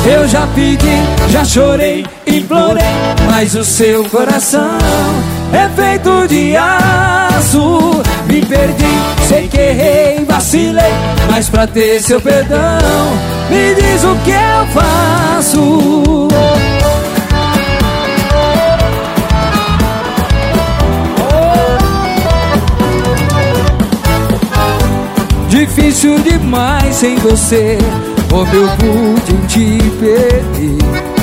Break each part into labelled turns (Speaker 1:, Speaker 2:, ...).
Speaker 1: Eu já pedi, já chorei, implorei, mas o seu coração é feito de aço. Me perdi, sei que errei, vacilei, mas pra ter seu perdão, me diz o que eu faço. Difícil demais sem você, como eu pude te perder.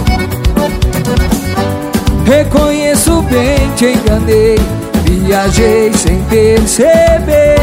Speaker 1: Reconheço bem, te enganei, viajei sem perceber.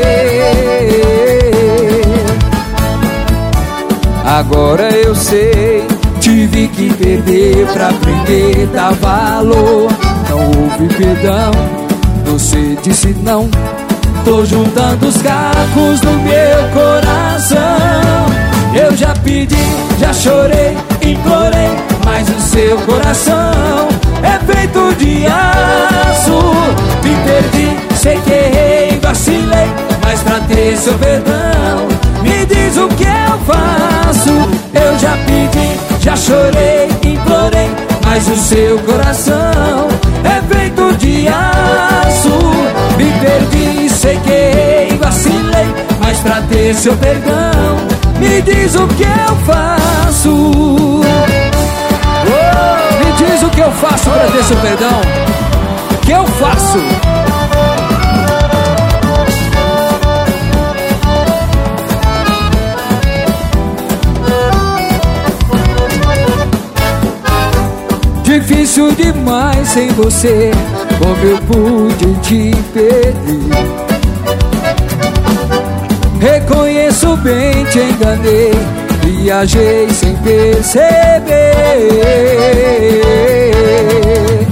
Speaker 1: Agora eu sei, tive que perder pra aprender a dar valor. Não houve perdão, você disse não. Tô juntando os cacos do meu coração. Eu já pedi, já chorei, implorei, mas o seu coração é feito de aço. Me perdi, sei que errei, vacilei, mas pra ter seu perdão, me diz o que eu faço. Eu já pedi, já chorei, implorei, mas o seu coração é feito de aço. Me perdi, sei que errei, vacilei, mas pra ter seu perdão, me diz o que eu faço. Me diz o que eu faço pra ter seu perdão. O que eu faço? Difícil demais sem você, como eu pude te perder. Reconheço bem, te enganei, viajei sem perceber.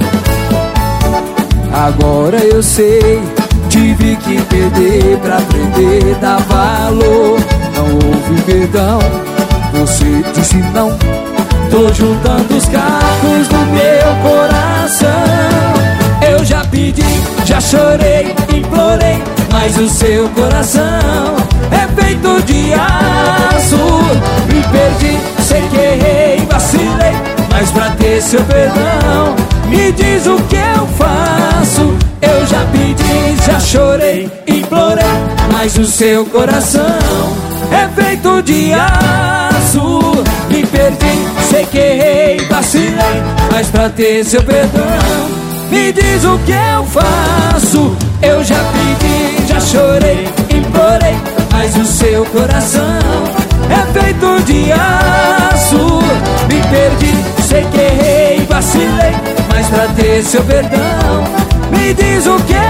Speaker 1: Agora eu sei, tive que perder pra aprender a dar valor. Não houve perdão, você disse não. Tô juntando os cacos do meu coração. Eu já pedi, já chorei, implorei, mas o seu coração é feito de aço. Me perdi, sei que errei, vacilei, mas pra ter seu perdão, me diz o que eu faço. Eu já pedi, já chorei, implorei, mas o seu coração é feito de aço. Me perdi, sei que errei, vacilei, mas pra ter seu perdão, me diz o que eu faço. Eu já pedi, já chorei, implorei, mas o seu coração é feito de aço. Me perdi, sei que errei, vacilei, mas pra ter seu perdão, me diz o que